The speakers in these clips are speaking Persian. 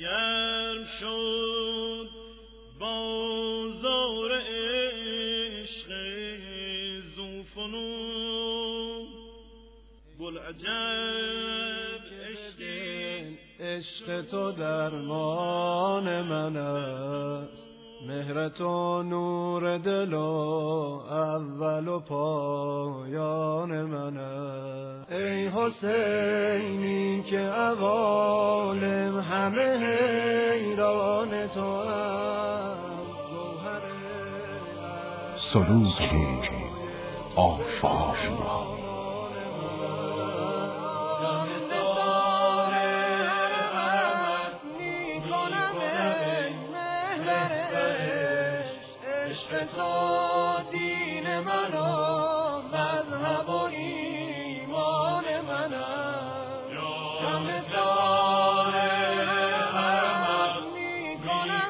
گرم شد بازار عشق زوفنون بلعجب عشق تو درمان من است، مهر تو نور دل و اول و پایان من است. ای حسینی که عوالم همه حیران تو است، گوهر سلوک آفاق تو دین من و مذهب و ایمان من است. جامدار رحمت می کنم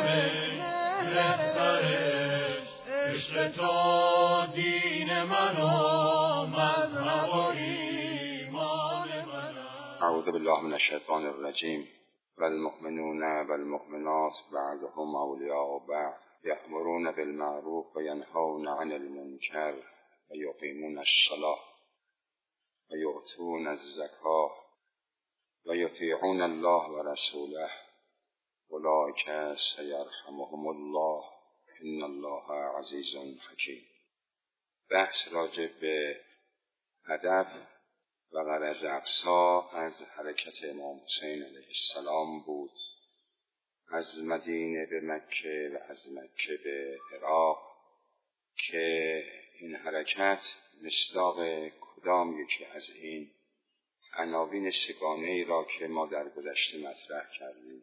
مهرش، عشق تو دین من و مذهب و ایمان من است. اعوذ بالله من الشیطان الرجیم. والمؤمنون والمؤمنات بعضهم اولیاء بعض یأمرون بالمعروف و ینهون عن المنکر و یقیمون الصلاة و یؤتون الزکاة و یطیعون الله و رسوله اولئک سیرحمهم الله ان الله عزیز حکیم. بحث راجع به هدف و غرض اقصا از حرکت امام حسین علیه السلام بود، از مدینه به مکه و از مکه به عراق، که این حرکت مصداق کدام یکی از این عناوین سگانه‌ای را که ما در گذشته مطرح کردیم.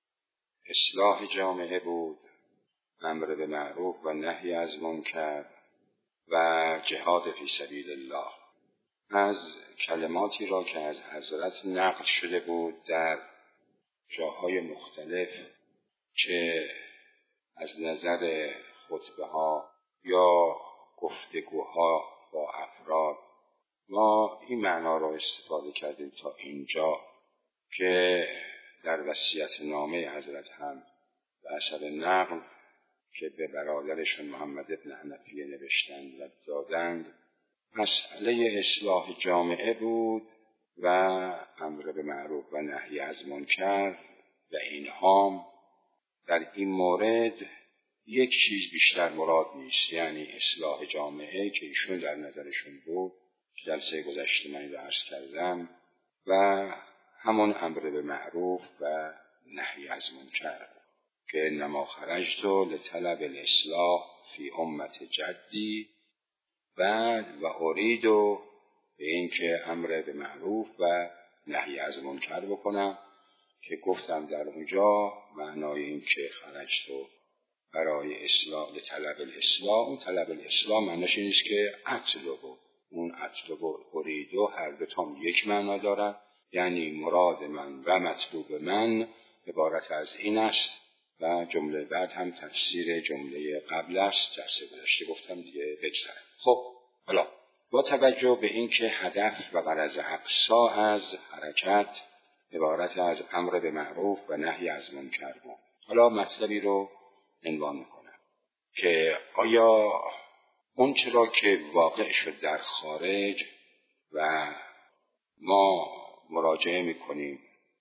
اصلاح جامعه بود، امر به معروف و نهی از منکر و جهاد فی سبیل الله. از کلماتی را که از حضرت نقل شده بود در جاهای مختلف که از نظر خطبه ها یا گفتگوها با افراد ما این معنا را استفاده کردیم تا اینجا که در وصیت نامه حضرت هم به حسب نقل که به برادرشون محمد ابن حنفیه نوشتند و دادند، مسئله اصلاح جامعه بود و امر به معروف و نهی از منکر و اینها. در این مورد یک چیز بیشتر مراد نیست، یعنی اصلاح جامعه که ایشون در نظرشون بود که جلسه گذشته من رو عرض کردم، و همون امر به معروف و نهی از منکر که انما خرجت لطلب الاصلاح فی امت جدی و ارید به این که امر به معروف و نهی از منکر بکنم، که گفتم در اونجا معنای این که خرجت برای اصلاح لطلب الاصلاح، اون طلب الاصلاح معنیش این است که اون اطلب و ارید هر دو تا یک معنا دارن، یعنی مراد من و مطلوب من عبارت از این است و جمله بعد هم تفسیر جمله قبل است. درس گذشته گفتم دیگه بگذارم. خب حالا با توجه به این که هدف و غرض اقصا از حرکت عبارت از امر به معروف و نهی از منکر بود، حالا مطلبی رو عنوان میکنم که آیا اون چرا که واقع شد در خارج و ما مراجعه میکنیم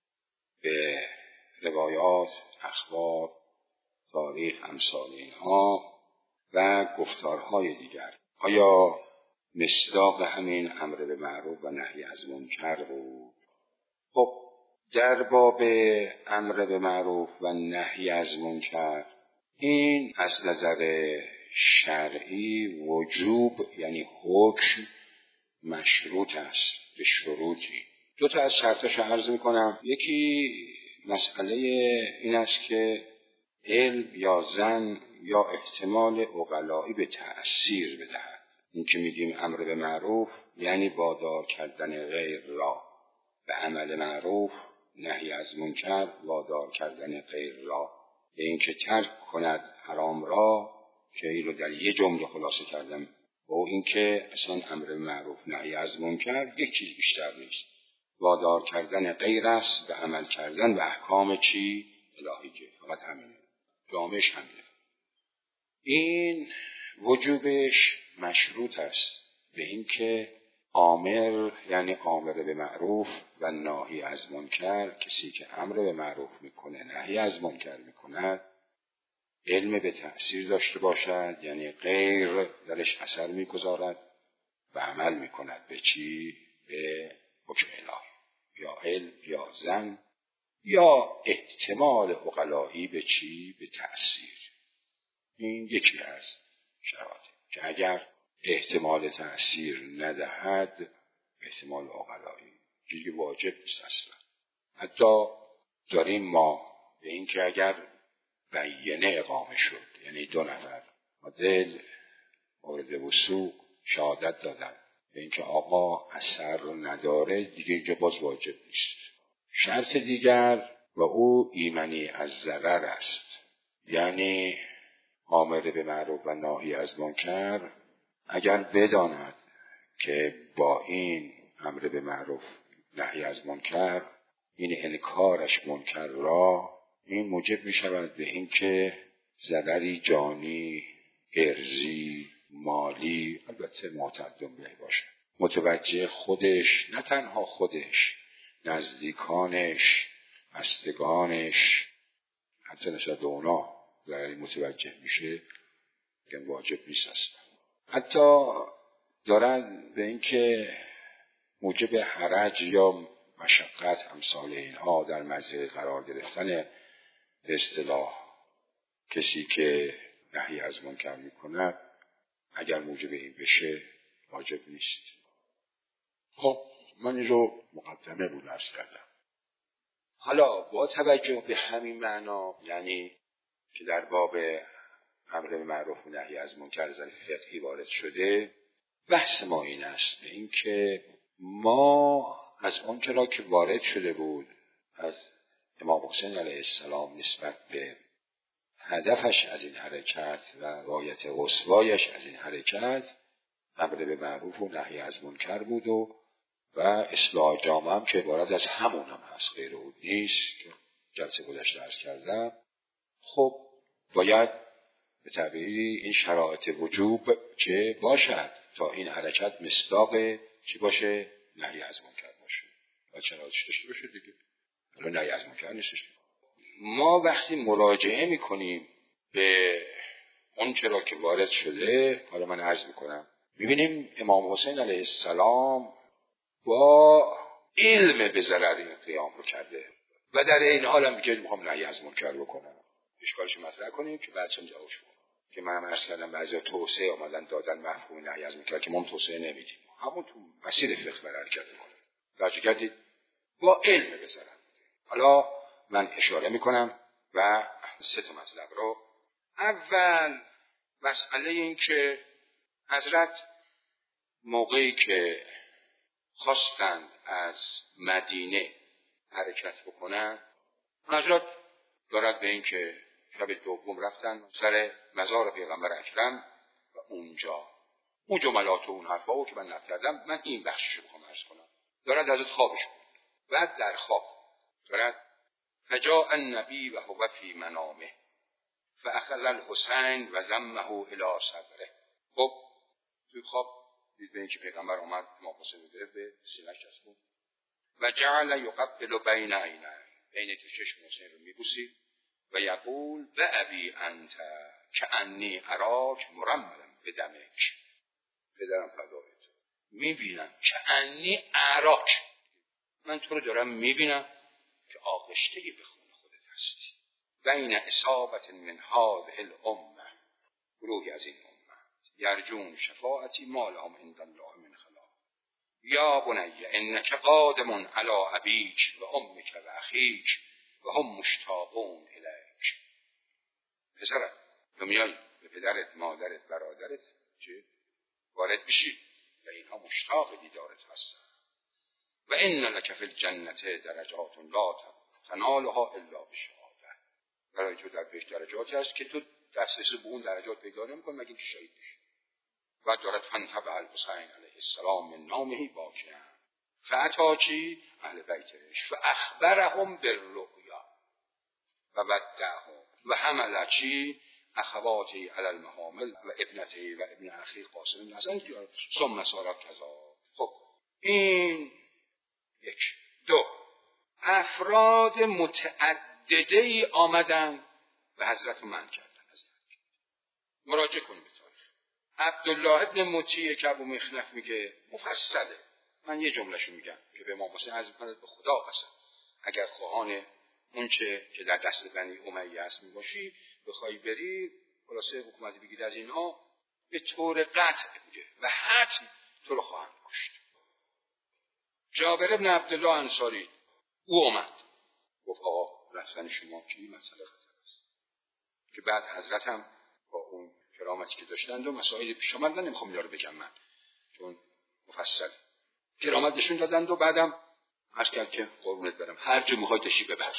به روایات، اخبار، تاریخ، امثال اینها و گفتارهای دیگر، آیا مصداق همین امر به معروف و نهی از منکر بود؟ خب در باب امر به معروف و نهی از منکر، این از نظر شرعی وجوب یعنی حکم مشروط است به شروطی. دو تا از شرطاش عرض میکنم. یکی مسئله این است که علم یا ظن یا احتمال عقلایی به تأثیر بدهد. این که میگیم امر به معروف یعنی وادار کردن غیر را به عمل معروف، نهی از منکر وادار کردن غیر را به این که ترک کند حرام را، که این رو در یه جمله خلاصه کردم، و این که اصلا امر به معروف نهی از منکر یک چیز بیشتر نیست. وادار کردن غیر است و عمل کردن به احکام چی؟ الهی. که فقط همینه، جامعش همینه. این وجوبش مشروط است به این که آمر، یعنی آمر به معروف و ناهی از منکر، کسی که امر به معروف میکنه نهی از منکر میکند، علم به تأثیر داشته باشد، یعنی غیر درش اثر میگذارد و عمل میکند به چی؟ به حکم الهی، یا علم یا زن یا احتمال عقلایی به چی؟ به تأثیر. این یکی از شرایط که اگر احتمال تأثیر ندهد، احتمال عقلایی چیزی واجب نیست اصلا. حتی داریم ما به این که اگر بینه اقامه شد، یعنی 2 نفر عادل مورد وثوق شهادت دادن به این که آقا اثر نداره، دیگه اینجا باز واجب نیست. شرط دیگر و او ایمنی از ضرر است، یعنی آمر به معروف و ناهی از منکر اگر بداند که با این امر به معروف نهی از منکر، این انکارش منکر را، این موجب می شود به این که ضرری جانی، ارزی، مالی، البته معتدم به باشه، متوجه خودش، نه تنها خودش، نزدیکانش، بستگانش، حتی نسبت اونا ضرری متوجه میشه، که واجب نیست اصلا. حتی دارن به این که موجب حرج یا مشقت امثال اینها در مزه قرار گرفتن به اصطلاح کسی که نهی از منکر میکند، اگر موجب این بشه واجب نیست. خب من این رو مقدمه بود عرض کردم. حالا با توجه به همین معنا، یعنی که در باب امر به معروف و نهی از منکر نظر فقهی وارد شده، بحث ما این است به این که ما از اون چرا که وارد شده بود از امام حسین علیه السلام نسبت به هدفش از این حرکت و غایت رسوایش از این حرکت امر به معروف و نهی از منکر بود و اصلاح جامعه هم که عبارت از همون هم هست، غیر اون نیست که جلسه گذشته عرض کردم. خب باید به طبیعی این شرایط وجوب چه باشد تا این حرکت مصداق چی باشه؟ نهی از منکر باشه. و شرایطش داشته باشه دیگه. حالا نهی از منکر نیستش. ما وقتی مراجعه میکنیم به اون چرا که وارد شده، حالا من عرض میکنم، میبینیم امام حسین علیه السلام با علم به ضرر این قیام رو کرده و در این حال هم میگه میخوام نهی از منکر بکنم. اشکالش مطرح کنیم که بعدش هم جوابش بدم. که من عرض کردم بعضی توسعه اومدن دادن مفهوم نهی از منکر که ما توسعه نمیدیم، همون تو مسیر فقه برای حرکت میکنیم. توجه کردید؟ با علم به ضرر. حالا من اشاره میکنم و 3 مطلب رو. اول مسئله این که حضرت موقعی که خواستند از مدینه حرکت بکنن، حضرت دارد به این که شب دوم رفتن سر مزار پیغمبر اکرم و اونجا اون جملات و اون حرفا که من نقل کردم، من این بخشش رو بخوام عرض کنم. دارد حضرت خوابش بود. بعد در خواب دارد فجاء النبی و هو فی منامه فاخذ الحسین و ضمه الی صدره. خب توی خواب دید به این که پیغمبر اومد امام حسین رو گرفت به سینه‌اش چسبوند و جعل یقبل بین عینیه، بین دو چشم حسین رو میبوسید و یقول و ابی انت کأنی اراک مرملا بدمک، پدرم فدای تو، میبینم کأنی اراک، من تو رو دارم میبینم که آغشته به خون خودت هستی، بین اصابت من هذه الامه، گروهی از این امه یرجون شفاعتی ما لهم عند الله من خلاق، یا بنی انک قادم علی ابیک و امک و اخیک و هم مشتاقون الیک. پسرم تو میای به پدرت، مادرت، برادرت چه وارد بشی و اینها مشتاق دیدارت هستن. و ان لک فی الجنه درجات لا تنالها الا بشهاده، برای تو در بهشت درجاتی هست که تو دسترسی به اون درجات پیدا نمی‌کنی مگر که شهید بشی. و دارد فانتبه الحسین علیه السلام من نامه باکیان فعطا چی؟ اهل بیتش فاخبرهم بالرؤیا و ودعهم و حمل چی؟ اخواتی علی المحامل و ابنتی و ابن اخی قاسم اصلا ثم سارت کذا. خب این یک. دو، افراد متعدده ای آمدن و حضرت من کردن. مراجعه کنیم به تاریخ. عبدالله ابن مطیع که ابو مخنف میگه مفصله، من یه جملهشو میگم که به امام حسین عرض میکنه به خدا قسم اگر خواهان اون چه که در دست بنی امیه هست میباشی بخوای بری خلاصه حکومتی بگید از اینها به طور قطع میگه و حتم تو رو خواهند کشت. جابر ابن عبدالله انصاری او اومد گفت آقا رفتن شما چی مسئله خطر است، که بعد حضرت هم با اون کرامتی که داشتند و مسائل پیش آمد، من نمیخوام اینا رو بگم من چون مفصل کرامت نشون دادند و بعدم عرض کرد که قربونت برم هر جا میخوای دشی ببر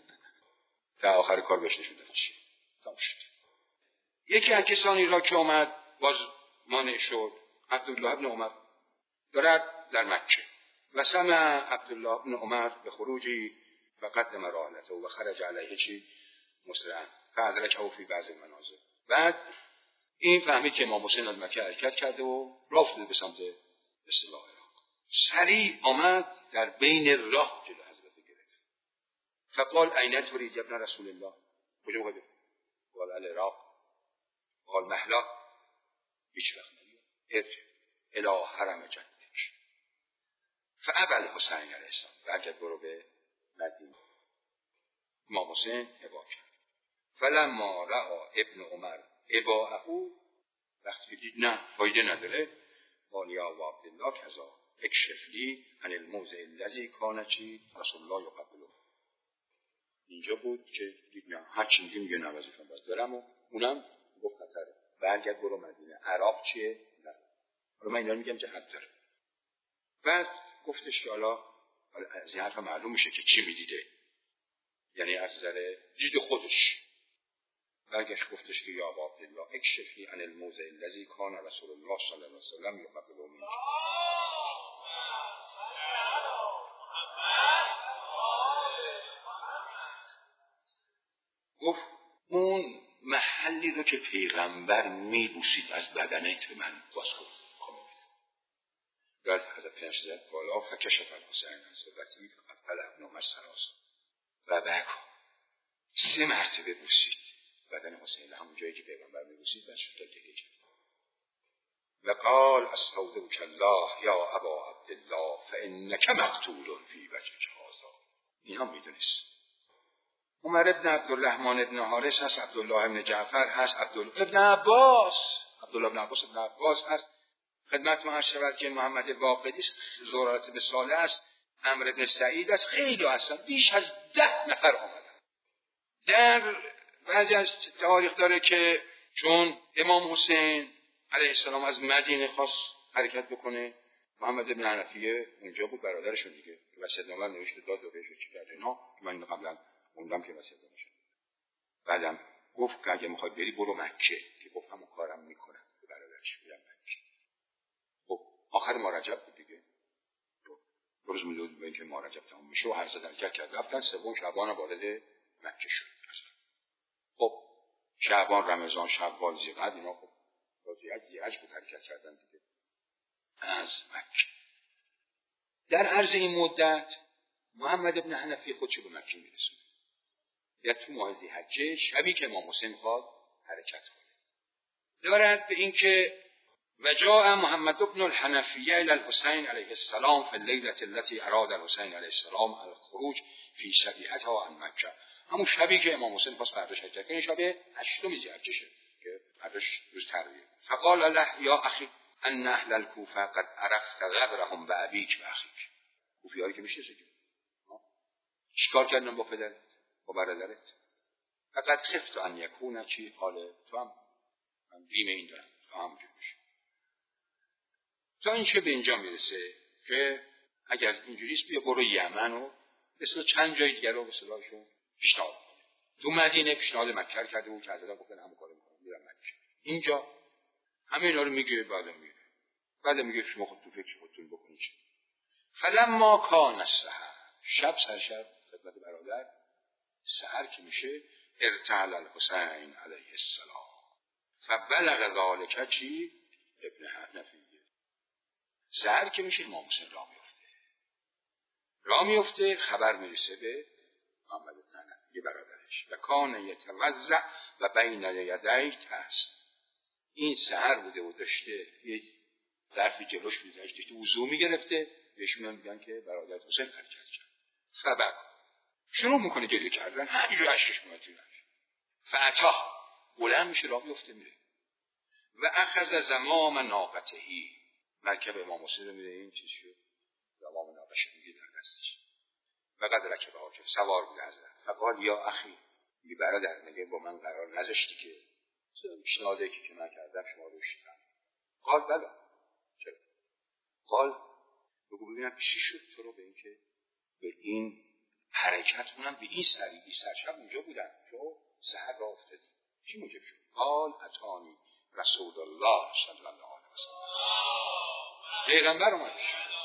تا آخر کار بهش نشون داد چی تمام شد. یکی از کسانی را که اومد باز مانع شد عبدالله ابن عمر دارد در مکه و سمع عبدالله ابن عمر به خروجی و قدم راحلته و خرج علیه چی مسرعا فادرکه فی بعض المنازل. بعد این فهمید که امام حسین از مکه حرکت کرده و راه افتاده به سمت اصطلاح عراق. سریع آمد در بین راه جلو حضرت گرفت. فقال این تريد ابن رسول الله؟ کجا می‌خوای؟ قال العراق. قال مهلا. هیچ وقت نمیاد. ارجع الی حرم جدک. فابى الحسین علیه السلام برگرد برو به مدینه. امام حسین ابا کرد. فلما رأى ابن عمر اباءه وقتی که دید نه فایده نداره قال یا ابا عبدالله کذا اکشف لی عن الموضع الذی کان چی رسول الله یقبله. اینجا بود که دید نه هر چی میگه نه وظیفه باید برم و اونم گفت خطره برگرد برو مدینه. عراق چیه؟ نه حالا من اینا رو میگم که حد داره. بعد گفتش که حالا از این حرف معلوم میشه که چی میدیده، یعنی از نظر دید خودش. برگشت گفتش که یا ابا عبدالله اکشف لی عن الموضع الذی کان رسول الله صلی الله علیه و سلم یقبله منک. گفت اون محلی رو که پیغمبر میبوسید از بدنت به من باز کن. بعد حضرت پیامبر زد بالا فکشف الحسین عن صدرتی فقبل ابن عمر سراسا و بکو 3 مرتبه بوسید بدن حسین، همون جایی که پیغمبر میبوسید. بعد شد تا گریه کرد و قال استودعک الله یا ابا عبدالله فانک مقتول فی وجهک هذا. این هم میدونست. عمر ابن عبدالرحمن ابن حارث هست، عبدالله ابن جعفر هست، عبدالله ابن عباس هست. خدمتتون عرض شود که محمد واقدی زرارت به صالح است، عمرو ابن سعید است، خیلی هستن، بیش از 10 نفر آمدن. در بعضی از تاریخ داره که چون امام حسین علیه السلام از مدینه خواست حرکت بکنه، محمد ابن حنفیه اونجا بود، برادرشون دیگه وصیت‌نامه نوشته داد و بهش چی کرد اینا، من قبلا موندم که وصیت‌نامه شد. بعدم گفت که اگه میخوای بری برو مکه، که گفت همون کارم میکنم به برادرش میرم مکه. خب آخر ما رجب بود دیگه، روز میلاد به اینکه ما رجب تمام میشه و هر زدن کرد رفتن. 3 شعبان وارد مکه شد. خب شعبان، رمضان، شوال، ذی‌قعد اینا خب بازی از ذی‌حج بود حرکت کردن دیگه از مکه. در عرض این مدت محمد ابن حنفی خودشو به مکه میرسونه. یا تو ماه ذی‌حجه شبی که امام حسین خواد حرکت کنه دارد به اینکه وجاء محمد ابن الحنفیه الى الحسین علیه السلام فی اللیلة التي اراد الحسین علیه السلام الخروج فی سبیحتها عن مکه. همون شبی که امام حسین خواست فرداش حرکت کنه، شب 8 ذی‌حجه که فرداش روز ترویه. فقال له یا اخی ان اهل الکوفه قد عرفت غدرهم بابیک و اخیک. کوفی‌ها که میشه دیگه چیکار کردن با پدرت با برادرت؟ فقط خفت ان یکون چی حال تو هم من بیم این دارم تو همونجور میشه. تا این که به اینجا میرسه که اگر اینجوریست بیا برو یمن و مثلا چند جای دیگر رو به صلاحشون پیشنهاد کنه. تو مدینه پیشنهاد مکه کرده بود که حضرت گفتن همون کارو میکنم میرم مکه. اینجا همه اینا رو میگه، بعد میگه شما خودتون فکر خودتون بکنید. فلما کان السحر، شب سرشب خدمت برادر، سحر که میشه ارتحل الحسین علیه السلام فبلغ ذالک چی؟ ابن حنفیه. سحر که میشه امام حسین راه میفته، خبر میرسه به محمد بن حنفیه برادرش و کان یتوضع و بین یدیه هست. این سحر بوده و داشته یه ظرفی جلوش بوده، داشته وضو میگرفته، بهش میگن که برادر حسین حرکت کرد. خبر شروع میکنه گریه کردن، همینجور اشکش میاد جونش. فعتا بلند میشه راه میفته میره و اخذ زمام ناقتهی، مرکب امام حسین رو میره، این چیز شد زمام ناقش میگه در دستش و قد رکب حاکم سوار بوده حضرت. فقال یا اخی، میگه برادر میگه با من قرار نذاشتی که پیشنهادی که من کردم شما روش کنید؟ قال بله. چرا؟ قال بگو ببینم چی شد تو رو به این که به این حرکت اونم به این سریعی سرشب اونجا بودن تو سحر را افتادی، چی موجب شد؟ قال اتانی رسول الله صلی الله علیه وسلم، پیغمبر اومد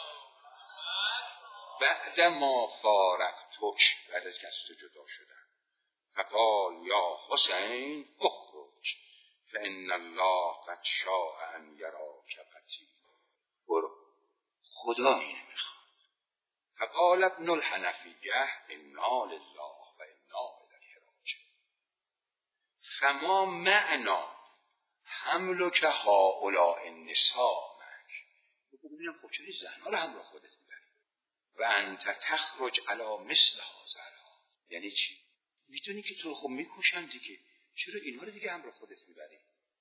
بعد ما فارقتک، بعد از که از تو جدا شدن، فقال یا حسین اخرج فان الله قد شاء ان یراک قتیل، برو خدا اینه میخواد. فقال ابن الحنفیه انا لله و انا الیه راجعون فما معنا حملک هؤلاء النساء معک، ببینم خب چرا زنها رو همراه خودت میبری و انت تخرج علی مثل هذا، یعنی چی؟ میدونی که تو رو خب میکشن دیگه، چرا اینا رو دیگه همراه خودت میبری؟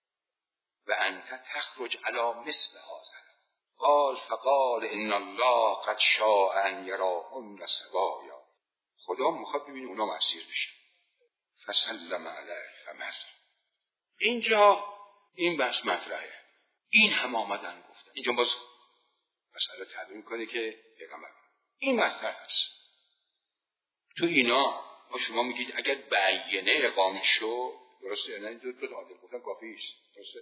و انت تخرج علی مثل هذا. قال فقال ان الله قد شاء ان یراهن سوایا، خدا میخواد ببینه اونا مسیر بشن. فسلم علیه فمزل. اینجا این بحث مطرحه، این هم آمدن گفتن، اینجا باز مسئله تعبیر میکنه که پیغمبر این مطرح هست. تو اینا شما میگید اگر بیانه اقامه شو، درسته؟ یعنی دو عادل گفتن کافیست، درسته؟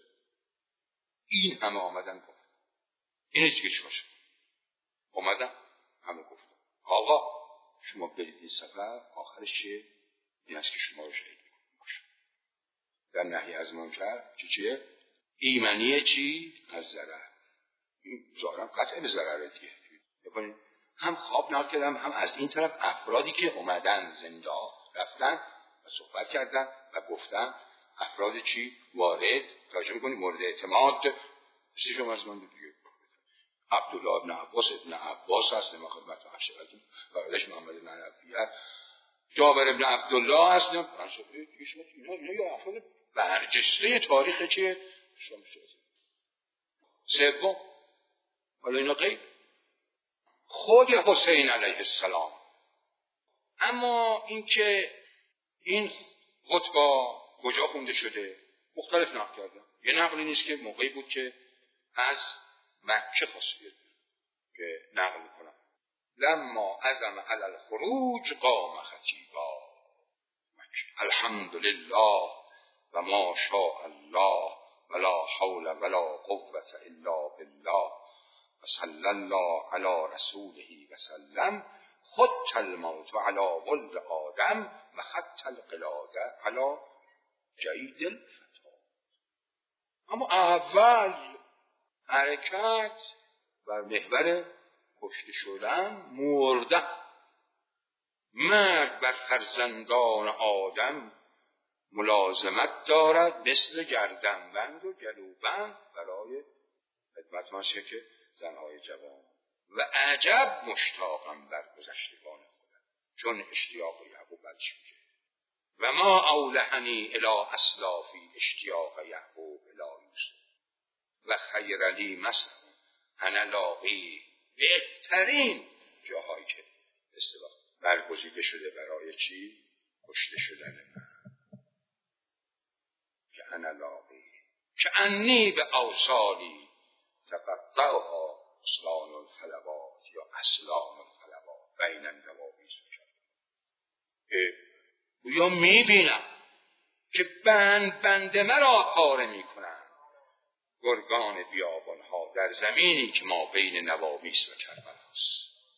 این همه آمدن گفتن، اینه چیه چی باشه؟ اومدن همه گفتن آقا شما برید این سفر، آخرش چیه؟ این است که شما رو شهید میکنم در نهی از منکر. چیه؟ ایمنیه چی؟ از ضرر. این ظاهرا قطعه به ضرره دیگه. ببینید هم خواب نهار کردم، هم از این طرف افرادی که اومدن زنده رفتن و صحبت کردن و گفتن، افراد چی؟ وارد توجه میکنید مورد اعتماد سی شما از من دیگه عبدالله ابن عباس هست، ما خدمت رو هرشه بردیم برادرش محمد بن حنفیه، جابر ابن عبدالله هست، اینا یا افراد برجسته تاریخ چیه؟ شما شد سوم. حالا اینا غیر خود حسین علیه السلام. اما اینکه این خطبه کجا خونده شده مختلف نقل کردن. یه نقلی نیست که موقعی بود که از مکه خواستید که نقل میکنم لما عزم علی الخروج قام خطیبا الحمدلله و ما شاء الله ولا حول ولا قوة الا بالله و صلی الله علی رسوله و سلم خط الموت علی ولد آدم و خط القلاده علی جید الفتح. اما اول حرکت بر محور کشته شدن مرده، مرگ بر فرزندان آدم ملازمت دارد مثل گردنبند و گلوبند برای خدمت ماشه که زنهای جوان و عجب مشتاقم بر گذشتگان خودم چون اشتیاق یعقوب الشیشه و ما اولهنی الی اسلافی اشتیاق یعقوب الی یوسف و خیر لی مثلا انا لاقی، بهترین جاهایی که اصطلاح برگزیده شده برای چی؟ کشته شدن من. که انا لاقی که انی به اوصالی تقطعها اصلان الفلوات یا اصلان الفلوات بین النوامیس و یا میبینم که بند مرا پاره میکنن گرگان بیابانها در زمینی که ما بین نوامیس و کربلاست.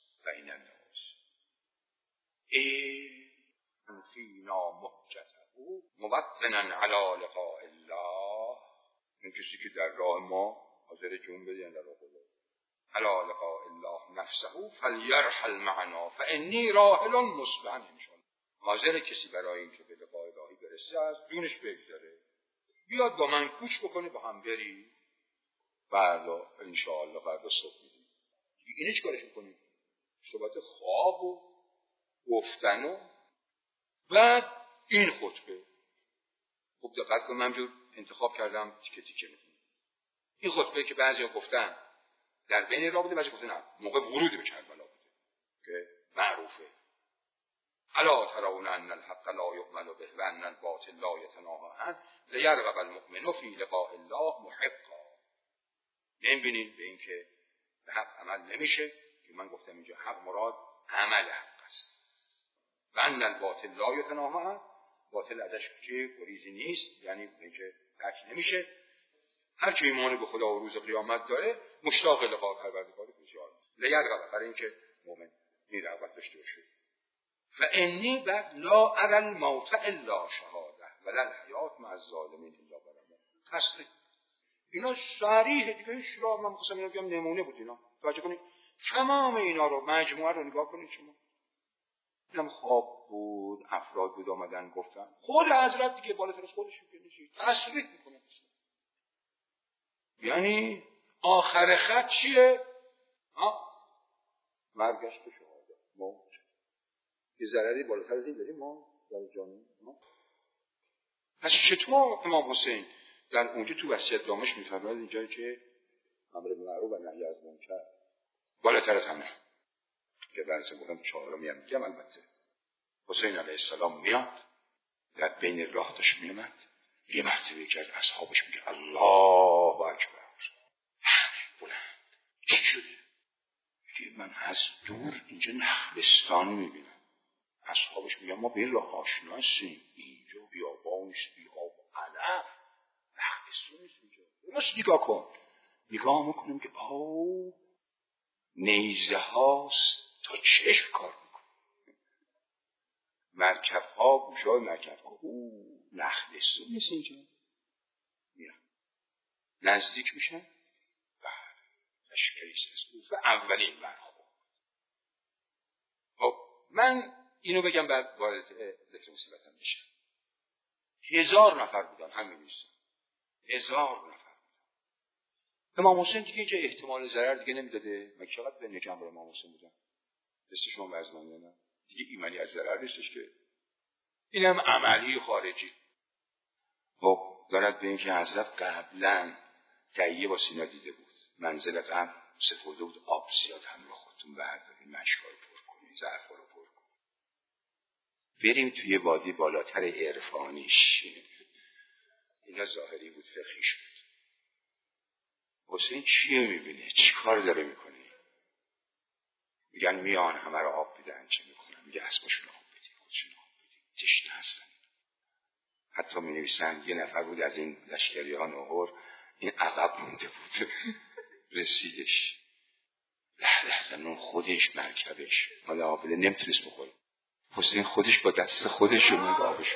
فینا محجته موطنا علی لقاء الله. اون کسی که در راه ما حاضر جون بده در راه خدا، علی لقاء الله نفسه فلیرحل معنا فانی راحل مسبحا انشاءالله. حاضر کسی برای اینکه به لقاء الهی برسه از جونش بگذره، بیاد با من کوچ بکنه، با هم بریم فردا انشاءالله، فردا صبح میدیم. اینه چیکارش میکنیم؟ صحبت خواب و گفتن و بعد این خطبه. خوب دقت کنم، من جور انتخاب کردم تیکه تیکه میکنم. این خطبه که بعضیا گفتن در بین راه بوده، بعضی گفتن نه موقع ورود به کربلا بوده که معروفه. الا ترون ان الحق لا یعمل به و ان الباطل لا یتناهى عنه لیرغب المؤمن فی لقاء الله محقا. نمی‌بینید به این که به حق عمل نمیشه، که من گفتم اینجا حق مراد عمل حق است. و ان الباطل لا یتناهى عنه، باطل ازش که گریزی نیست، یعنی اینکه ترک نمیشه. هر کی ایمان به خدا و روز قیامت داره مشتاق لقاء پروردگار بسیار لیرغب، برای اینکه مؤمن این رغبت داشته باشه. فانی بعد لا ارى الموت الا شهاده ولا الحیات مع الظالمین الا برما. تصریح اینا صریحه دیگه، هیچ راه. من می‌خواستم اینا بگم نمونه بود. اینا توجه کنید، تمام اینا رو مجموعه رو نگاه کنید شما. اینم خواب بود، افراد بود آمدن گفتن، خود حضرت دیگه بالاتر از خودش میگه تصریح میکنه. یعنی آخر خط چیه؟ مرگشت و شهاده، موت. یه ضرری بالاتر از این داریم ما در جامعه ما؟ پس چطور امام حسین در اونجا تو وصیت نامش میفرماید اینجایی که امر بالمعروف و نهی از منکر بالاتر از همه، که بعضی گفتن چهارمی هم میگم. البته حسین علیه السلام میاد، در بین راه داشت میامد، یه مرتبه که از اصحابش میگه الله اکبر، بلند چی شده؟ میگه من از دور اینجا نخلستان میبینم. اصحابش میگن ما به این راه آشنا هستیم، اینجا بیابانش بیاب علف نخلستان نیست اینجا. درست نگاه کن، نگاه میکنیم که نیزه هاست تا چشم کار میکنه، مرکب ها، گوشه های مرکب ها، نخلستان نیست اینجا. میرم نزدیک میشن، لشکری از اولین برخورد. خب من اینو بگم بعد وارد ذکر مصیبتم بشم. 1000 نفر بودن، همین نیستن، 1000 نفر بودن. امام حسین دیگه اینجا احتمال ضرر دیگه نمیداده. مگه چقدر به نکم برای امام حسین بودن؟ دست شما وزمانده نه دیگه، ایمانی از ضرر نیستش که. اینم عملی خارجی. خب دارد به این که حضرت قبلا تهیه با سینا دیده بود، منزل قبل سفوده بود، آب زیاد همراه خودتون بردارین، مشکا رو پر کنین، ظرفا رو پر کنین، بریم توی وادی بالاتر عرفانیش. اینا ظاهری بود، فقهیش بود. حسین چیه میبینه؟ چی کار داره میکنه؟ میگن میان همه رو آب بدن، چه میکنن؟ میگه اسباشون آب بدین، خودشون آب بدین، تشنه هستن. حتی می نویسن یه نفر بود از این لشکری ها نهور، این عقب مونده بود، رسیدش لحظه نون خودش مرکبش حالا آب بده نمیتونست بخوره. حسین خودش با دست خودش اومد آبش.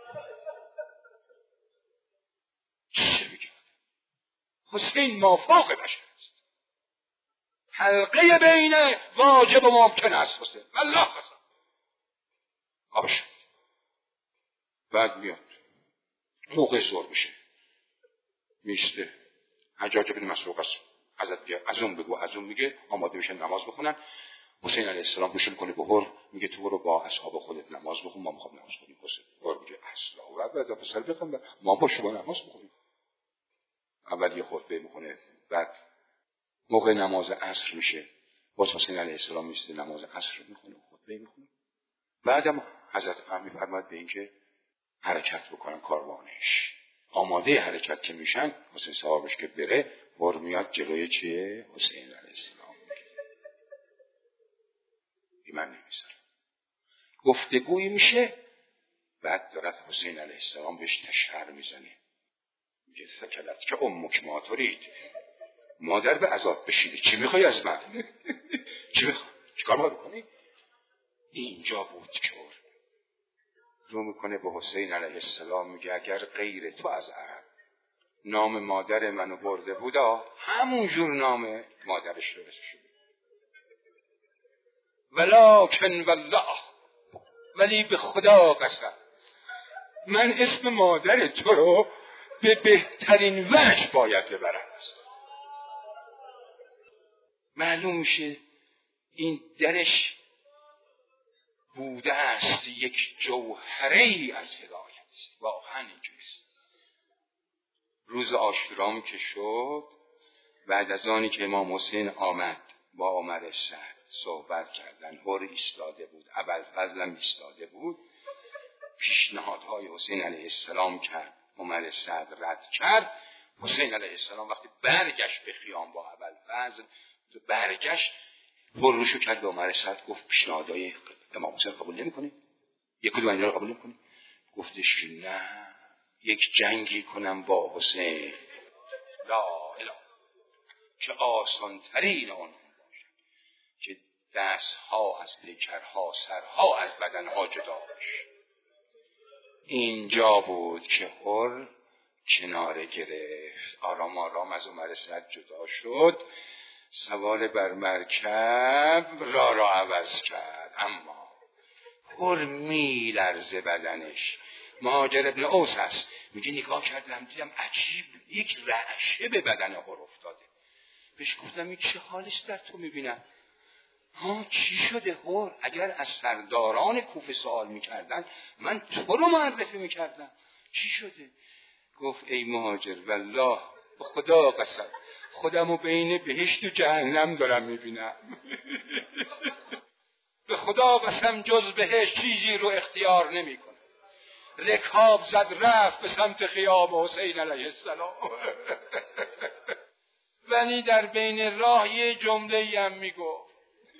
چه میگه؟ حسین مافوق بشر است، حلقه بین واجب و ممکن است حسین، والله قسم. آبش بعد میاد موقع زور میشه، میشته حجاج بن مسروق است، از اون بگو، از اون میگه آماده میشن نماز بخونن. حسین علیه السلام روشون کنه بهر، میگه تو برو با اصحاب خودت نماز بخون، ما میخوام نماز بخونیم. حسین بهر میگه اصلا و بعد پسر بخون، ما با شما نماز بخونیم. اول یه خطبه میکنه، بعد موقع نماز عصر میشه، باز حسین علیه السلام میسته نماز عصر میخونه، خطبه میخونه. بعدم حضرت فرمی میفرماید به اینکه حرکت بکنن کاروانش. آماده حرکت که میشن، حسین صاحبش که بره، بر میاد جلوی چیه؟ حسین علیه السلام من نمیذارم. گفتگویی میشه، بعد دارد حسین علیه السلام بهش تشهر میزنه، میگه سکلت که امک ما ترید، مادر به عذاب بشیده، چی میخوای از من؟ چی میخوای؟ چی کار باید بکنی؟ اینجا بود که رو میکنه به حسین علیه السلام، میگه اگر غیر تو از عرب نام مادر منو برده بودا، همون جور نام مادرش رو بسشون. ولکن والله، ولی به خدا قسم من اسم مادر تو رو به بهترین وجه باید ببرم. معلوم میشه این درش بوده است یک جوهره از هدایت. واقعا اینجوریست. روز عاشورا که شد، بعد از آنی که امام حسین آمد با عمر سعد صحبت کردن، هر ایستاده بود، ابوالفضل هم ایستاده بود، پیشنهادهای حسین علیه السلام کرد، عمر سعد رد کرد. حسین علیه السلام وقتی برگشت به خیام با ابوالفضل، برگشت پرروشو کرد به عمر سعد، گفت پیشنهادهای امام حسین قبول نمی‌کنی؟ یک کدوم اینا رو قبول نمی‌کنی؟ گفتش نه، یک جنگی کنم با حسین، لا اله، که آسان ترین آن باشه که دستها از پیکرها، سرها از بدنها جدا بشه. اینجا بود که هر کناره گرفت، آرام آرام از عمر سعد جدا شد، سوار بر مرکب را عوض کرد. اما هر میلرزه بدنش. مهاجر ابن اوس هست، میگه نگاه کردم دیدم عجیب یک رعشه به بدن هر افتاده. بهش گفتم این چه حالش در تو میبینم؟ ها چی شده هر؟ اگر از سرداران کوفه سوال میکردن من تو رو معرفی میکردم، چی شده؟ گفت ای مهاجر والله به خدا قسم خودمو بین بهشت و جهنم دارم میبینم. به خدا قسم جز بهشت چیزی رو اختیار نمیکنه. رکاب زد رفت به سمت خیام حسین علیه السلام. ولی در بین راه یه جمله‌ای هم میگفت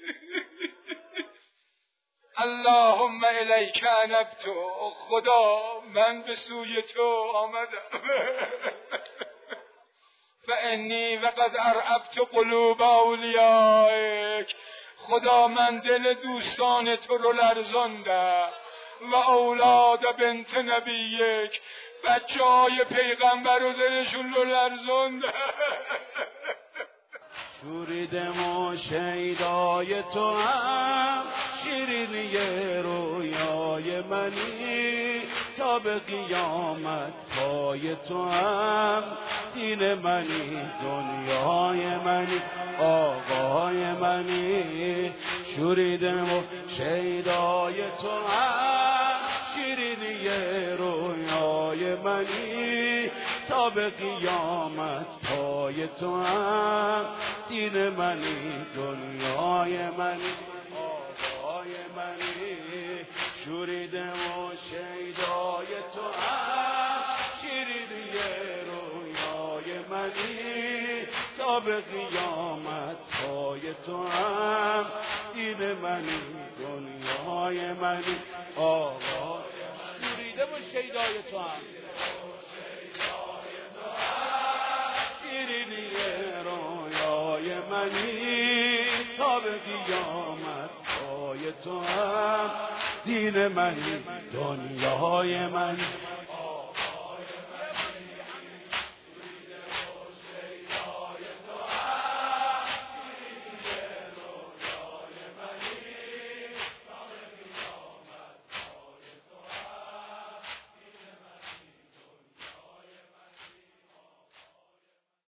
اللهم الیک انبت، خدا من به سوی تو آمدم. فانی وقد ارعبت قلوب اولیائک، خدا من دل دوستان تو رو لرزاندم. و اولاد بنت نبیک، بچه های پیغمبر رو دلشون رو لرزاندم. شوریدم و شیدای تو هم شیرینی رویای منی، تا به قیامت پای تو هم دین منی، دنیای منی، آقای منی. شوریدم و شیدای تو هم شیرینی رویای منی، تا به قیامت پای تو هم دین منی، دنیای منی، آقای منی. شوریدم و شیدای تو هم شیرینی رویای منی، تا به قیامت پای تو هم دین منی، دنیای منی، آقای. شوریدم و شیدای تو هم شیرینی رویای منی، تا به قیامت پای تو هم دین منی، دنیای منی.